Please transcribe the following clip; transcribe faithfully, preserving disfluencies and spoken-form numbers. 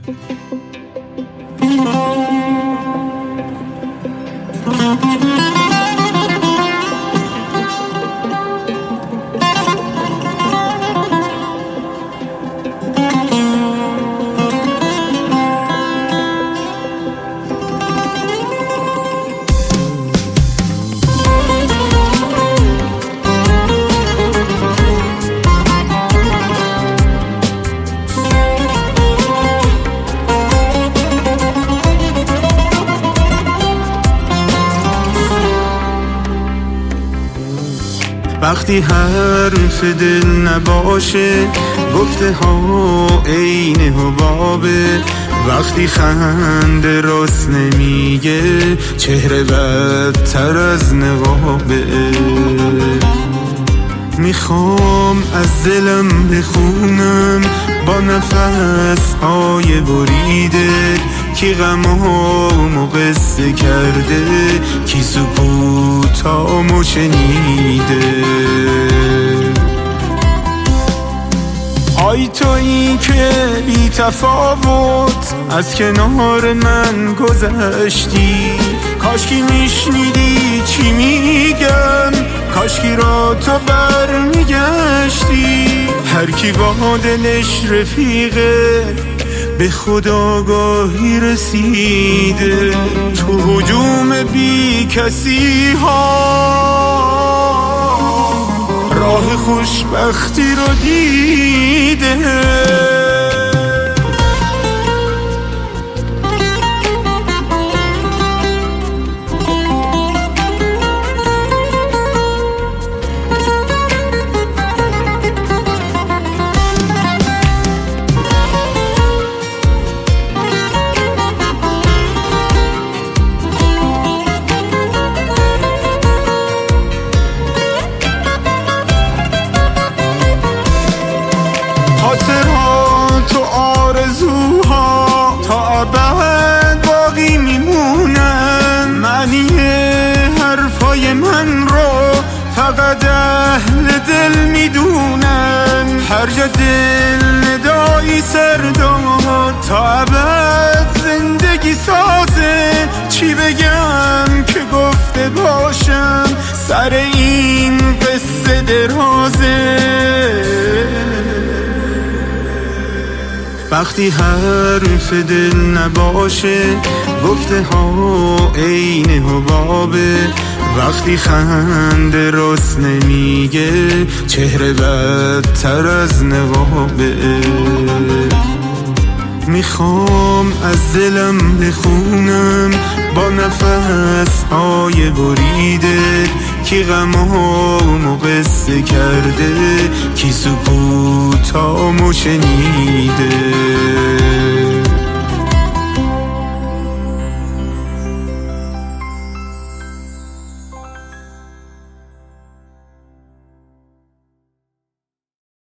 وقتی حرف دل نباشه گفته ها عین حبابه، وقتی خنده راست نمیگه چهره بدتر از نقابه. میخوام از دلم بخونم با نفس های بریده کی غمامو قصه کرده، کی سکوتامو شنیده. آی تویی که بی تفاوت از کنار من گذشتی، کاشکی میشنیدی چی میگم، کاشکی را تو بر میگشتی. هر کی با دلش رفیقه به خودآگاهی رسیده، تو هجوم بی کسی ها راه خوشبختی رو دیده. خاطرات و آرزوها تا ابد باقی میمونن، معنی حرفای من رو فقط اهل دل میدونن. هر جا دل ندایی سر داد تا ابد زندگی سازه، چی بگم که گفته باشم سر این قصه درازه. وقتی حرف دل نباشه گفته ها عین حبابه، وقتی خنده راست نمیگه چهره بدتر از نقابه. میخوام از دلم بخونم با نفس های بریده کی غمامو قصه کرده، کی سکوتامو شنیده.